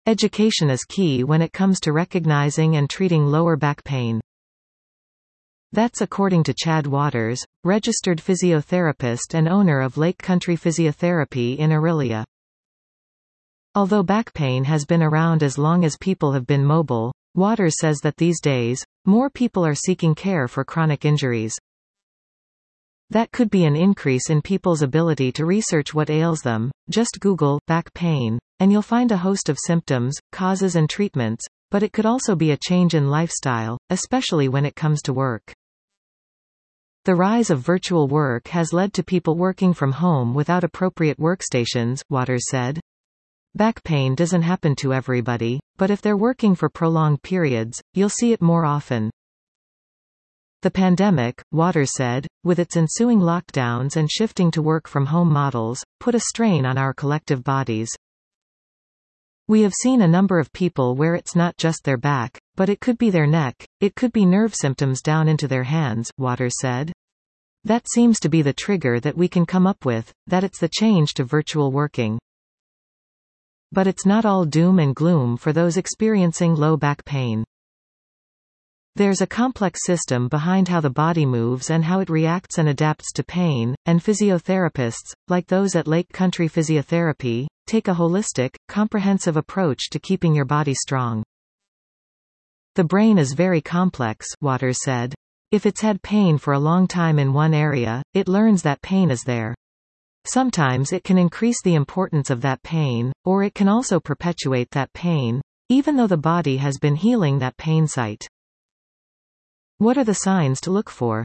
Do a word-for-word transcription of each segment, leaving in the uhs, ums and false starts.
Education is key when it comes to recognizing and treating lower back pain. That's according to Chad Waters, registered physiotherapist and owner of Lake Country Physiotherapy in Orillia. Although back pain has been around as long as people have been mobile, Waters says that these days, more people are seeking care for chronic injuries. That could be an increase in people's ability to research what ails them. Just Google back pain, and you'll find a host of symptoms, causes and treatments, but it could also be a change in lifestyle, especially when it comes to work. The rise of virtual work has led to people working from home without appropriate workstations, Waters said. Back pain doesn't happen to everybody, but if they're working for prolonged periods, you'll see it more often. The pandemic, Waters said, with its ensuing lockdowns and shifting to work from home models, put a strain on our collective bodies. We have seen a number of people where it's not just their back, but it could be their neck, it could be nerve symptoms down into their hands, Waters said. That seems to be the trigger that we can come up with, that it's the change to virtual working. But it's not all doom and gloom for those experiencing low back pain. There's a complex system behind how the body moves and how it reacts and adapts to pain, and physiotherapists, like those at Lake Country Physiotherapy, take a holistic, comprehensive approach to keeping your body strong. The brain is very complex, Waters said. If it's had pain for a long time in one area, it learns that pain is there. Sometimes it can increase the importance of that pain, or it can also perpetuate that pain, even though the body has been healing that pain site. What are the signs to look for?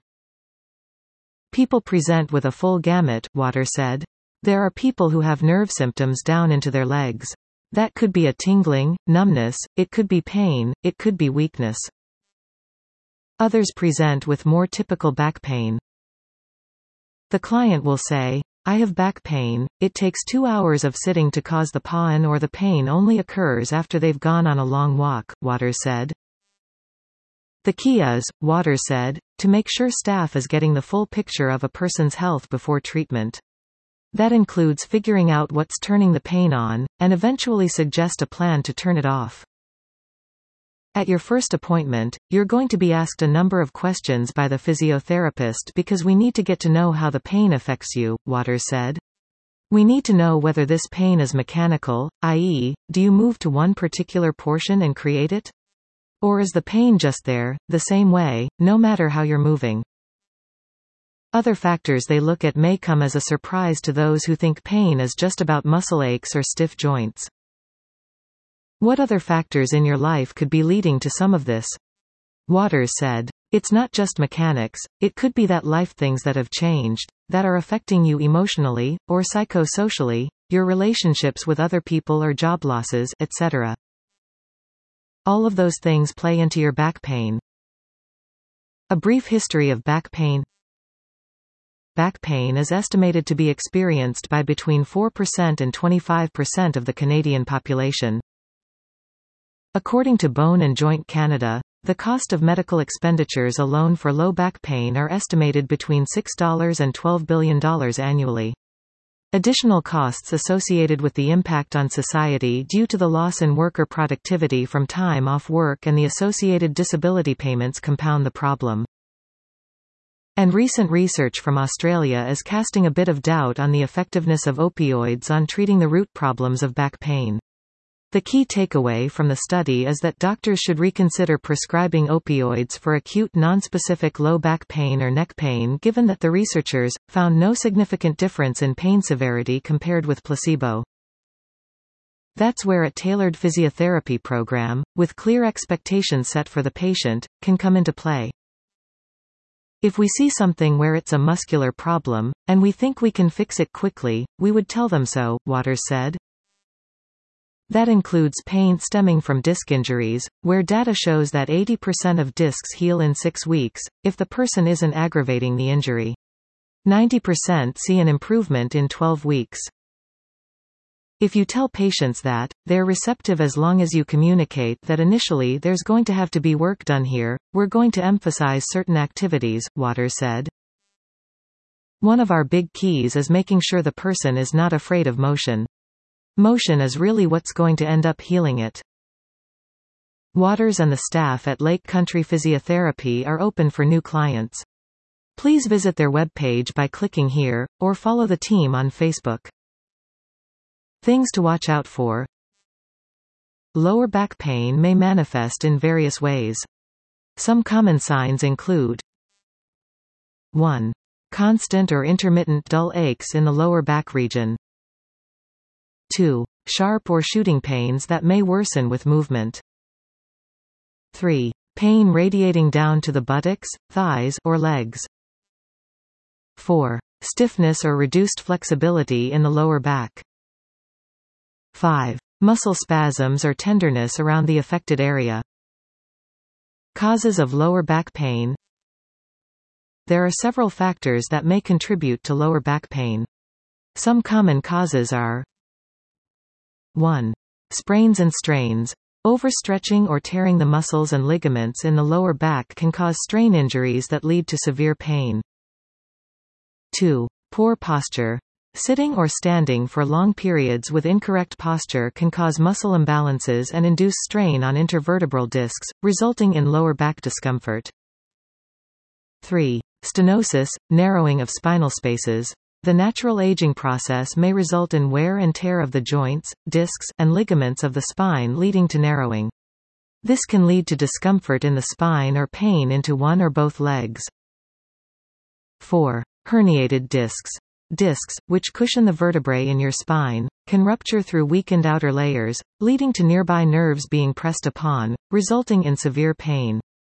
People present with a full gamut, Waters said. There are people who have nerve symptoms down into their legs. That could be a tingling, numbness, it could be pain, it could be weakness. Others present with more typical back pain. The client will say, I have back pain, it takes two hours of sitting to cause the pain, or the pain only occurs after they've gone on a long walk, Waters said. The key is, Waters said, to make sure staff is getting the full picture of a person's health before treatment. That includes figuring out what's turning the pain on, and eventually suggest a plan to turn it off. At your first appointment, you're going to be asked a number of questions by the physiotherapist because we need to get to know how the pain affects you, Waters said. We need to know whether this pain is mechanical, that is, do you move to one particular portion and create it? Or is the pain just there, the same way, no matter how you're moving? Other factors they look at may come as a surprise to those who think pain is just about muscle aches or stiff joints. What other factors in your life could be leading to some of this? Waters said, it's not just mechanics, it could be that life things that have changed, that are affecting you emotionally, or psychosocially, your relationships with other people or job losses, et cetera. All of those things play into your back pain. A brief history of back pain. Back pain is estimated to be experienced by between four percent and twenty-five percent of the Canadian population. According to Bone and Joint Canada, the cost of medical expenditures alone for low back pain are estimated between six dollars and twelve billion dollars annually. Additional costs associated with the impact on society due to the loss in worker productivity from time off work and the associated disability payments compound the problem. And recent research from Australia is casting a bit of doubt on the effectiveness of opioids on treating the root problems of back pain. The key takeaway from the study is that doctors should reconsider prescribing opioids for acute nonspecific low back pain or neck pain, given that the researchers found no significant difference in pain severity compared with placebo. That's where a tailored physiotherapy program, with clear expectations set for the patient, can come into play. If we see something where it's a muscular problem, and we think we can fix it quickly, we would tell them so, Waters said. That includes pain stemming from disc injuries, where data shows that eighty percent of discs heal in six weeks, if the person isn't aggravating the injury. ninety percent see an improvement in twelve weeks. If you tell patients that, they're receptive as long as you communicate that initially there's going to have to be work done here, we're going to emphasize certain activities, Waters said. One of our big keys is making sure the person is not afraid of motion. Motion is really what's going to end up healing it. Waters and the staff at Lake Country Physiotherapy are open for new clients. Please visit their webpage by clicking here, or follow the team on Facebook. Things to watch out for. Lower back pain may manifest in various ways. Some common signs include one. Constant or intermittent dull aches in the lower back region. two. Sharp or shooting pains that may worsen with movement. three. Pain radiating down to the buttocks, thighs, or legs. four. Stiffness or reduced flexibility in the lower back. five. Muscle spasms or tenderness around the affected area. Causes of lower back pain. There are several factors that may contribute to lower back pain. Some common causes are one. Sprains and strains. Overstretching or tearing the muscles and ligaments in the lower back can cause strain injuries that lead to severe pain. two. Poor posture. Sitting or standing for long periods with incorrect posture can cause muscle imbalances and induce strain on intervertebral discs, resulting in lower back discomfort. three. Stenosis, narrowing of spinal spaces. The natural aging process may result in wear and tear of the joints, discs, and ligaments of the spine, leading to narrowing. This can lead to discomfort in the spine or pain into one or both legs. four. Herniated discs. Discs, which cushion the vertebrae in your spine, can rupture through weakened outer layers, leading to nearby nerves being pressed upon, resulting in severe pain.